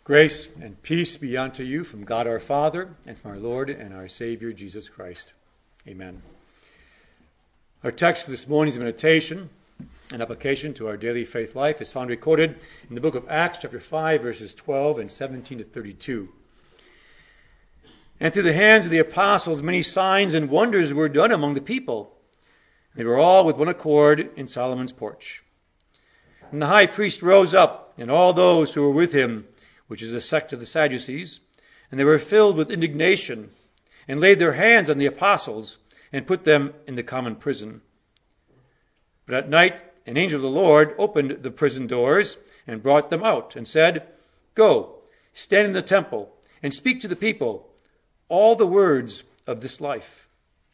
Grace and peace be unto you from God our Father and from our Lord and our Savior Jesus Christ. Amen. Our text for this morning's meditation and application to our daily faith life is found recorded in the book of Acts, chapter 5, verses 12 and 17 to 32. And through the hands of the apostles, many signs and wonders were done among the people. They were all with one accord in Solomon's porch. And the high priest rose up, and all those who were with him, which is a sect of the Sadducees, and they were filled with indignation, and laid their hands on the apostles, and put them in the common prison. But at night an angel of the Lord opened the prison doors, and brought them out, and said, Go, stand in the temple, and speak to the people all the words of this life.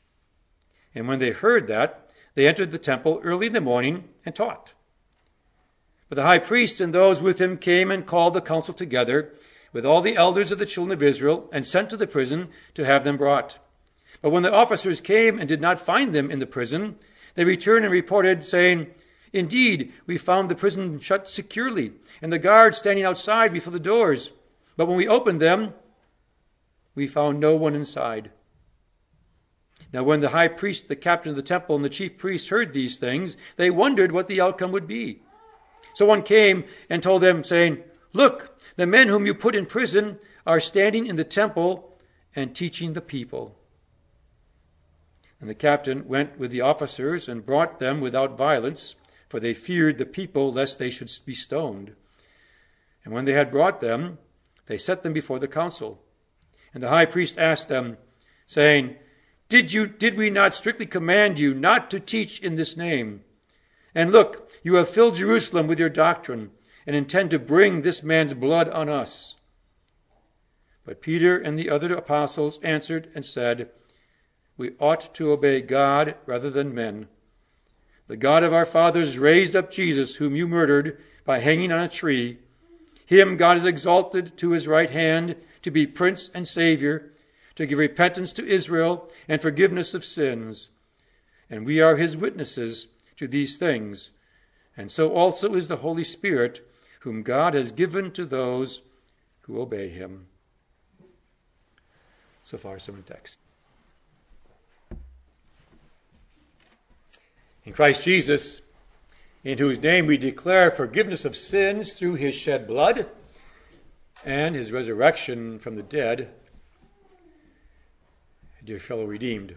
And when they heard that, they entered the temple early in the morning, and taught. But the high priest and those with him came and called the council together with all the elders of the children of Israel, and sent to the prison to have them brought. But when the officers came and did not find them in the prison, they returned and reported, saying, Indeed, we found the prison shut securely, and the guards standing outside before the doors. But when we opened them, we found no one inside. Now when the high priest, the captain of the temple, and the chief priests heard these things, they wondered what the outcome would be. So one came and told them, saying, Look, the men whom you put in prison are standing in the temple and teaching the people. And the captain went with the officers and brought them without violence, for they feared the people lest they should be stoned. And when they had brought them, they set them before the council. And the high priest asked them, saying, Did we not strictly command you not to teach in this name? And look, you have filled Jerusalem with your doctrine, and intend to bring this man's blood on us. But Peter and the other apostles answered and said, We ought to obey God rather than men. The God of our fathers raised up Jesus, whom you murdered by hanging on a tree. Him God has exalted to his right hand to be Prince and Savior, to give repentance to Israel and forgiveness of sins. And we are his witnesses to these things, and so also is the Holy Spirit, whom God has given to those who obey him. So far, sermon text. In Christ Jesus, in whose name we declare forgiveness of sins through his shed blood and his resurrection from the dead, dear fellow redeemed.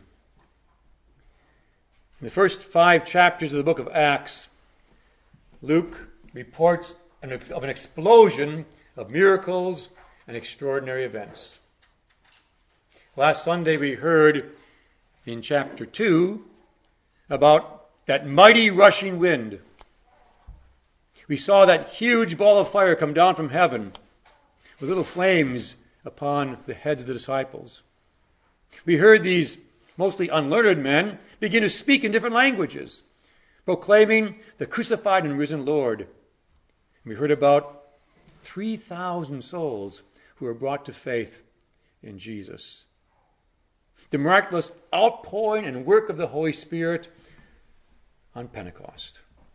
In the first 5 chapters of the book of Acts, Luke reports of an explosion of miracles and extraordinary events. Last Sunday we heard in chapter 2 about that mighty rushing wind. We saw that huge ball of fire come down from heaven with little flames upon the heads of the disciples. We heard these mostly unlearned men begin to speak in different languages, proclaiming the crucified and risen Lord. We heard about 3,000 souls who were brought to faith in Jesus. The miraculous outpouring and work of the Holy Spirit on Pentecost.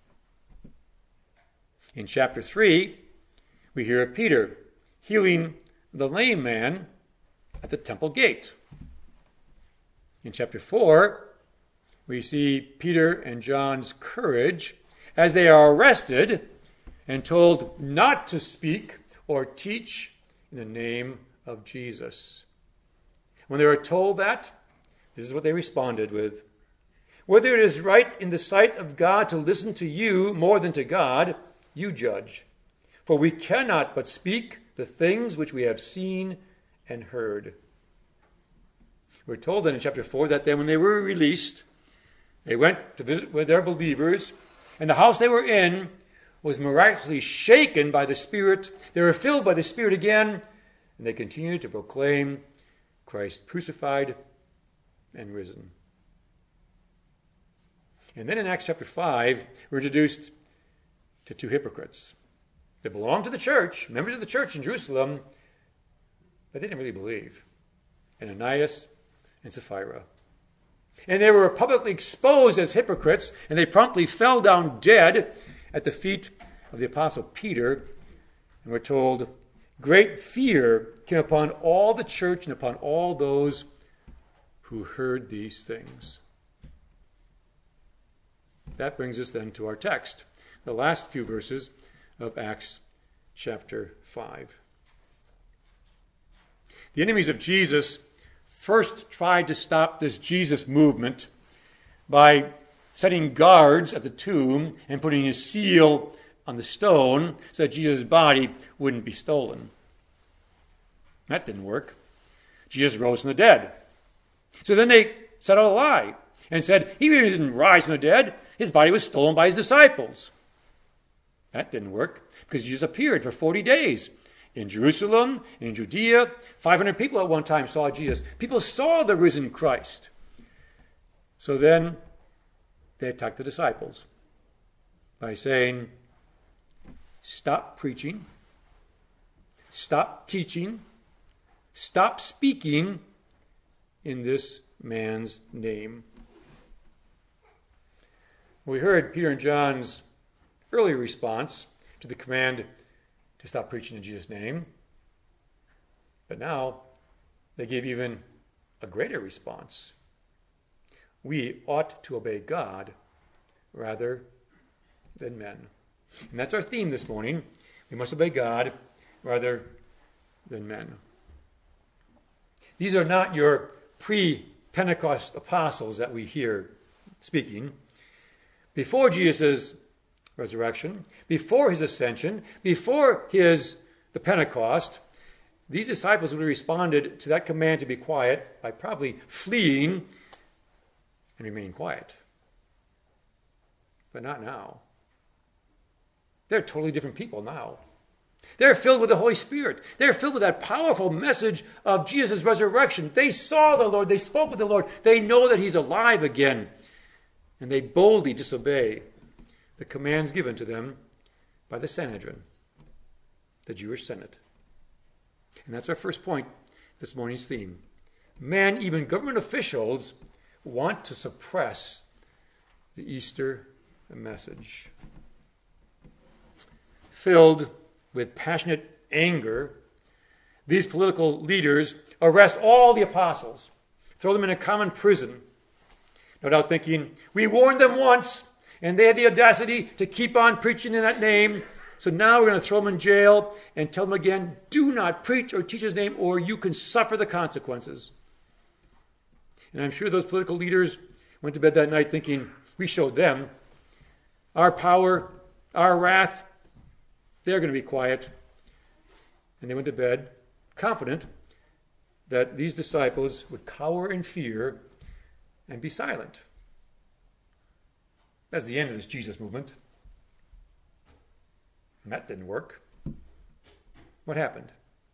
In chapter 3, we hear of Peter healing the lame man at the temple gate. In chapter 4, we see Peter and John's courage as they are arrested and told not to speak or teach in the name of Jesus. When they were told that, this is what they responded with. Whether it is right in the sight of God to listen to you more than to God, you judge. For we cannot but speak the things which we have seen and heard. We're told then in chapter 4 that then when they were released, they went to visit with their believers, and the house they were in was miraculously shaken by the Spirit. They were filled by the Spirit again, and they continued to proclaim Christ crucified and risen. And then in Acts chapter 5, we're introduced to 2 hypocrites. They belonged to the church, members of the church in Jerusalem, but they didn't really believe. Ananias and Sapphira. And they were publicly exposed as hypocrites, and they promptly fell down dead at the feet of the apostle Peter, and were told, great fear came upon all the church and upon all those who heard these things. That brings us then to our text, the last few verses of Acts chapter 5. The enemies of Jesus first tried to stop this Jesus movement by setting guards at the tomb and putting a seal on the stone so that Jesus' body wouldn't be stolen. That didn't work. Jesus rose from the dead. So then they set out a lie and said, he really didn't rise from the dead. His body was stolen by his disciples. That didn't work because Jesus appeared for 40 days in Jerusalem, in Judea. 500 people at one time saw Jesus. People saw the risen Christ. So then they attacked the disciples by saying, stop preaching, stop teaching, stop speaking in this man's name. We heard Peter and John's earlier response to the command to stop preaching in Jesus' name. But now they gave even a greater response. We ought to obey God rather than men. And that's our theme this morning. We must obey God rather than men. These are not your pre-Pentecost apostles that we hear speaking. Before Jesus' resurrection, before his ascension, before the Pentecost, these disciples would have responded to that command to be quiet by probably fleeing and remaining quiet. But not now. They're totally different people now. They're filled with the Holy Spirit. They're filled with that powerful message of Jesus' resurrection. They saw the Lord. They spoke with the Lord. They know that he's alive again. And they boldly disobey the commands given to them by the Sanhedrin, the Jewish Senate. And that's our first point, this morning's theme. Men, even government officials, want to suppress the Easter message. Filled with passionate anger, these political leaders arrest all the apostles, throw them in a common prison, no doubt thinking, we warned them once, and they had the audacity to keep on preaching in that name, so now we're going to throw them in jail and tell them again, do not preach or teach his name, or you can suffer the consequences. And I'm sure those political leaders went to bed that night thinking, we showed them our power, our wrath. They're going to be quiet. And they went to bed confident that these disciples would cower in fear and be silent. That's the end of this Jesus movement. And that didn't work. What happened?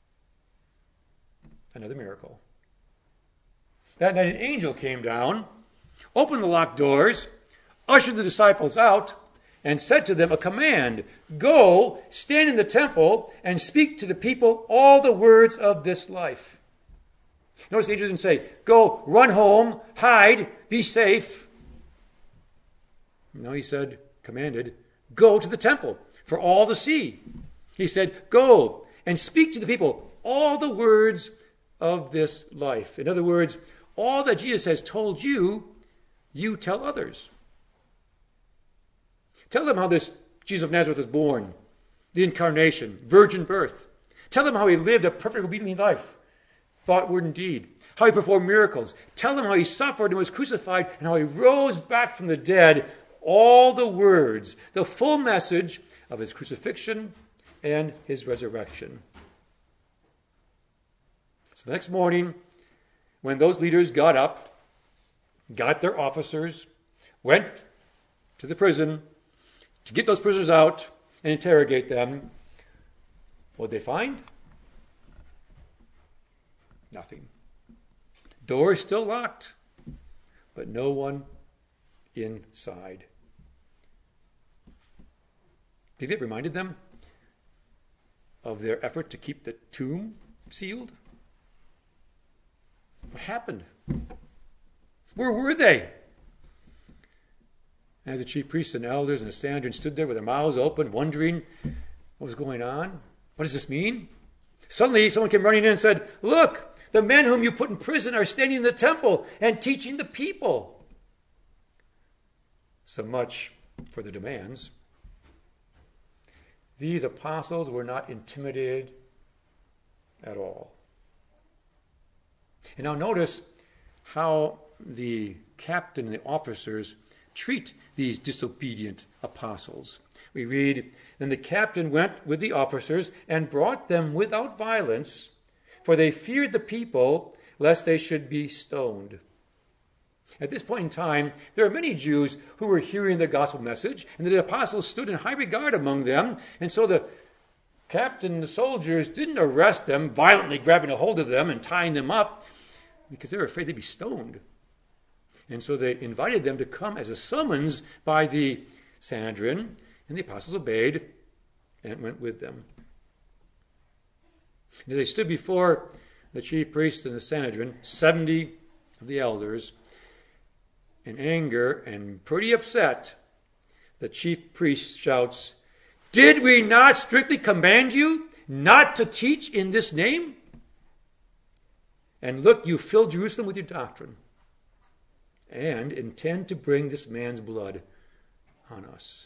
Another miracle. That night an angel came down, opened the locked doors, ushered the disciples out, and said to them a command, go, stand in the temple, and speak to the people all the words of this life. Notice the angel didn't say, go, run home, hide, be safe. No, he said, commanded, go to the temple for all to see. He said, go and speak to the people all the words of this life. In other words, all that Jesus has told you, you tell others. Tell them how this Jesus of Nazareth was born, the incarnation, virgin birth. Tell them how he lived a perfect obedient life, thought, word, and deed. How he performed miracles. Tell them how he suffered and was crucified and how he rose back from the dead. All the words, the full message of his crucifixion and his resurrection. So the next morning, when those leaders got up, got their officers, went to the prison to get those prisoners out and interrogate them, what did they find? Nothing. Doors still locked, but no one inside. Do you think it reminded them of their effort to keep the tomb sealed? What happened? Where were they? As the chief priests and elders and the Sanhedrin stood there with their mouths open, wondering what was going on. What does this mean? Suddenly, someone came running in and said, "Look, the men whom you put in prison are standing in the temple and teaching the people." So much for the demands. These apostles were not intimidated at all. And now notice how the captain and the officers treat these disobedient apostles. We read, "Then the captain went with the officers and brought them without violence, for they feared the people, lest they should be stoned." At this point in time, there are many Jews who were hearing the gospel message, and the apostles stood in high regard among them, and so the captain and the soldiers didn't arrest them, violently grabbing a hold of them and tying them up, because they were afraid they'd be stoned. And so they invited them to come as a summons by the Sanhedrin, and the apostles obeyed and went with them. And as they stood before the chief priests and the Sanhedrin, 70 of the elders, in anger and pretty upset, the chief priest shouts, "Did we not strictly command you not to teach in this name? And look, you fill Jerusalem with your doctrine and intend to bring this man's blood on us."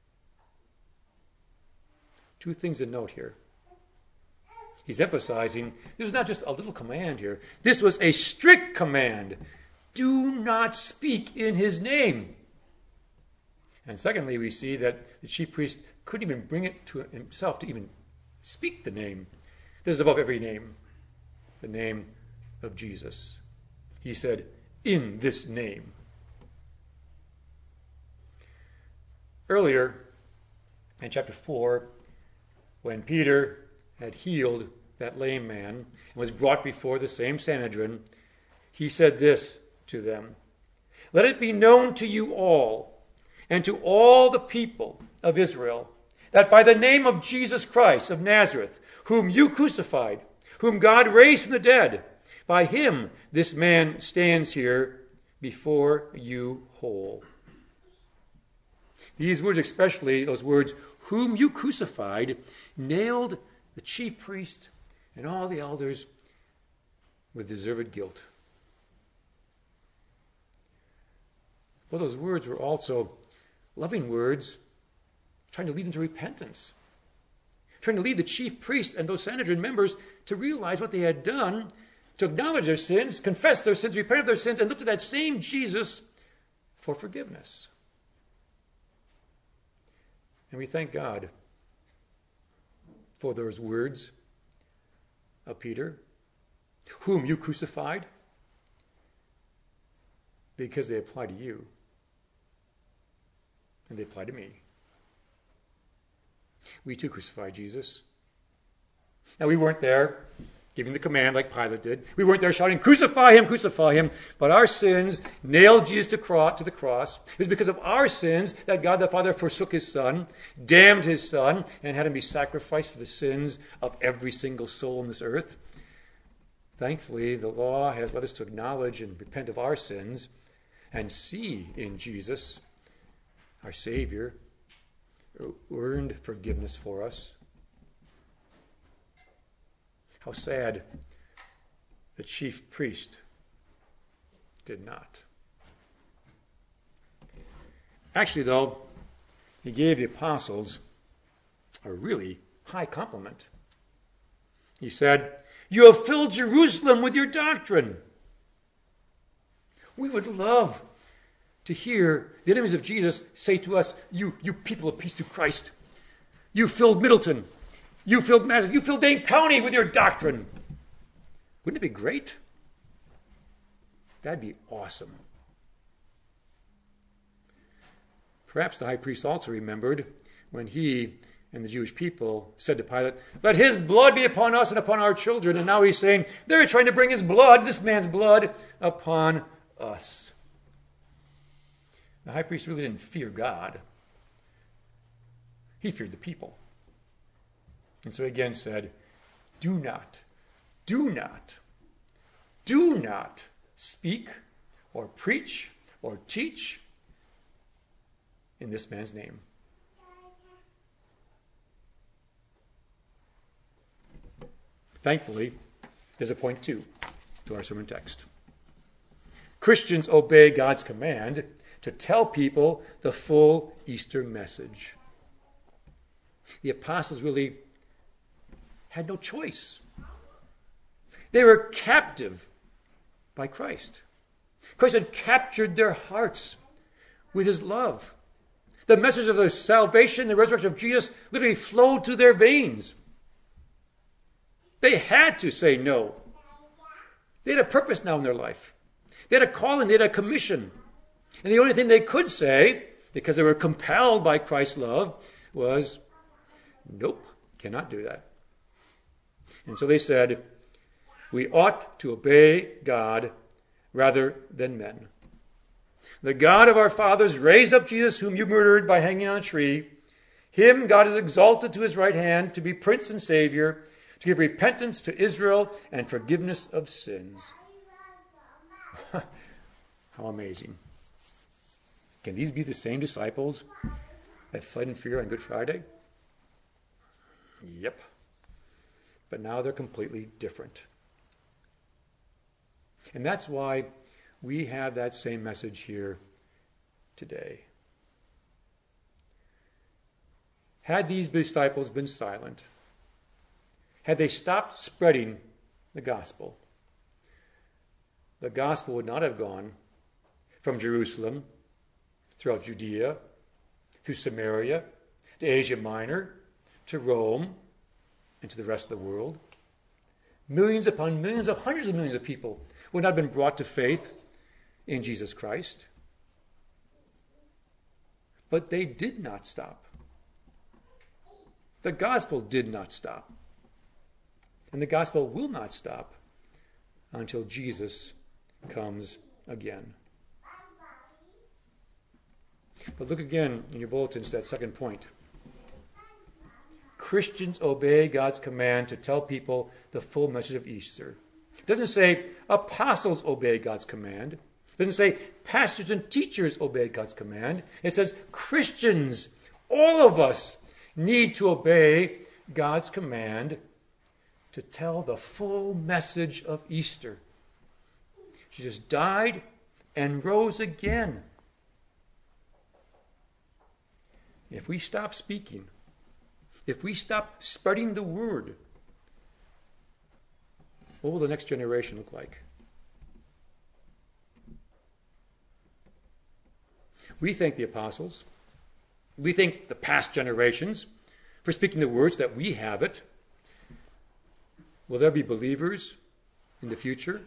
Two things to note here. He's emphasizing this was not just a little command here. This was a strict command. Do not speak in his name. And secondly, we see that the chief priest couldn't even bring it to himself to even speak the name. This is above every name, the name of Jesus. He said, "In this name." Earlier in chapter 4, when Peter had healed that lame man and was brought before the same Sanhedrin, he said this to them, "Let it be known to you all and to all the people of Israel that by the name of Jesus Christ of Nazareth, whom you crucified, whom God raised from the dead, by him this man stands here before you whole." These words, especially those words, "whom you crucified," nailed the chief priest and all the elders with deserved guilt. Well, those words were also loving words, trying to lead them to repentance, trying to lead the chief priest and those Sanhedrin members to realize what they had done, to acknowledge their sins, confess their sins, repent of their sins, and look to that same Jesus for forgiveness. And we thank God for those words of Peter, "whom you crucified," because they apply to you. And they apply to me. We too crucified Jesus. Now, we weren't there giving the command like Pilate did. We weren't there shouting, "Crucify him, crucify him." But our sins nailed Jesus to the cross. It was because of our sins that God the Father forsook his Son, damned his Son, and had him be sacrificed for the sins of every single soul on this earth. Thankfully, the law has led us to acknowledge and repent of our sins and see in Jesus, our Savior, who earned forgiveness for us. How sad the chief priest did not. Actually, though, he gave the apostles a really high compliment. He said, "You have filled Jerusalem with your doctrine." We would love to hear the enemies of Jesus say to us, you people of peace through Christ, "You filled Middleton, you filled Madison, you filled Dane County with your doctrine." Wouldn't it be great? That'd be awesome. Perhaps the high priest also remembered when he and the Jewish people said to Pilate, "Let his blood be upon us and upon our children." And now he's saying, they're trying to bring his blood, this man's blood, upon us. The high priest really didn't fear God. He feared the people. And so he again said, do not speak or preach or teach in this man's name. Thankfully, there's a point 2 to our sermon text. Christians obey God's command to tell people the full Easter message. The apostles really had no choice. They were captive by Christ. Christ had captured their hearts with his love. The message of the salvation, the resurrection of Jesus, literally flowed through their veins. They had to say no. They had a purpose now in their life. They had a calling, they had a commission. And the only thing they could say, because they were compelled by Christ's love, was, nope, cannot do that. And so they said, we ought to obey God rather than men. The God of our fathers raised up Jesus, whom you murdered by hanging on a tree. Him God has exalted to his right hand to be Prince and Savior, to give repentance to Israel and forgiveness of sins. How amazing. Can these be the same disciples that fled in fear on Good Friday? Yep. But now they're completely different. And that's why we have that same message here today. Had these disciples been silent, had they stopped spreading the gospel would not have gone from Jerusalem, throughout Judea, through Samaria, to Asia Minor, to Rome, and to the rest of the world. Millions upon millions of hundreds of millions of people would not have been brought to faith in Jesus Christ. But they did not stop. The gospel did not stop. And the gospel will not stop until Jesus comes again. But look again in your bulletins, that second point. Christians obey God's command to tell people the full message of Easter. It doesn't say apostles obey God's command. It doesn't say pastors and teachers obey God's command. It says Christians, all of us, need to obey God's command to tell the full message of Easter. Jesus died and rose again. If we stop speaking, if we stop spreading the word, what will the next generation look like? We thank the apostles. We thank the past generations for speaking the words that we have it. Will there be believers in the future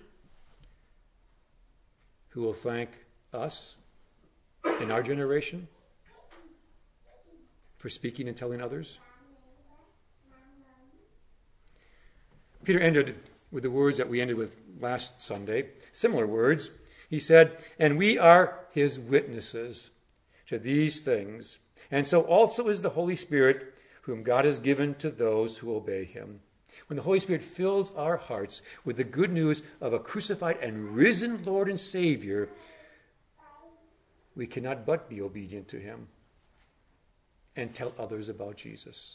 who will thank us in our generation for speaking and telling others? Peter ended with the words that we ended with last Sunday, similar words. He said, and we are his witnesses to these things, and so also is the Holy Spirit, whom God has given to those who obey him. When the Holy Spirit fills our hearts with the good news of a crucified and risen Lord and Savior, we cannot but be obedient to him and tell others about Jesus.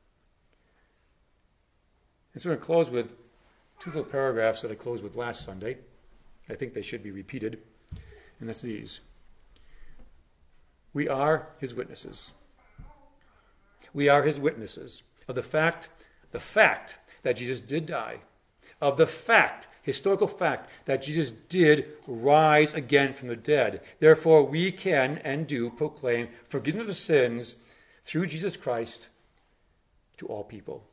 And so we're going to close with two little paragraphs that I closed with last Sunday. I think they should be repeated, and that's these. We are his witnesses. We are his witnesses of the fact that Jesus did die, of the historical fact, that Jesus did rise again from the dead. Therefore, we can and do proclaim forgiveness of sins through Jesus Christ to all people.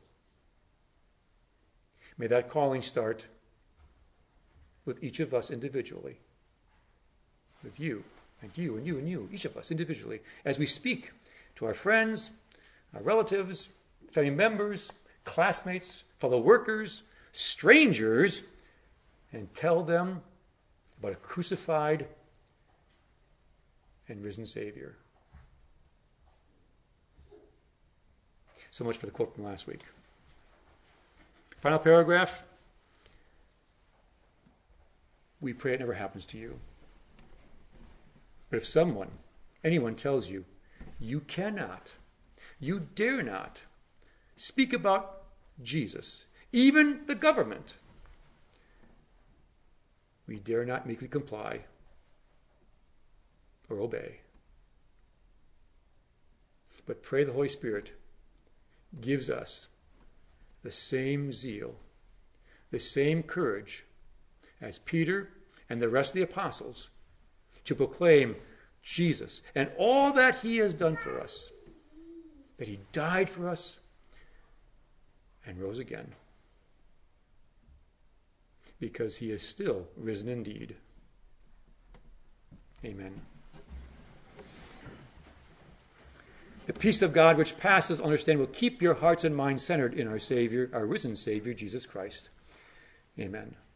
May that calling start with each of us individually, with you, and you, and you, and you, each of us individually, as we speak to our friends, our relatives, family members, classmates, fellow workers, strangers, and tell them about a crucified and risen Savior. So much for the quote from last week. Final paragraph. We pray it never happens to you. But if anyone tells you, you cannot, you dare not speak about Jesus even the government, we dare not meekly comply or obey. But pray the Holy Spirit gives us the same zeal, the same courage as Peter and the rest of the apostles to proclaim Jesus and all that he has done for us, that he died for us and rose again, because he is still risen indeed. Amen. The peace of God, which passes understanding, will keep your hearts and minds centered in our Savior, our risen Savior, Jesus Christ. Amen.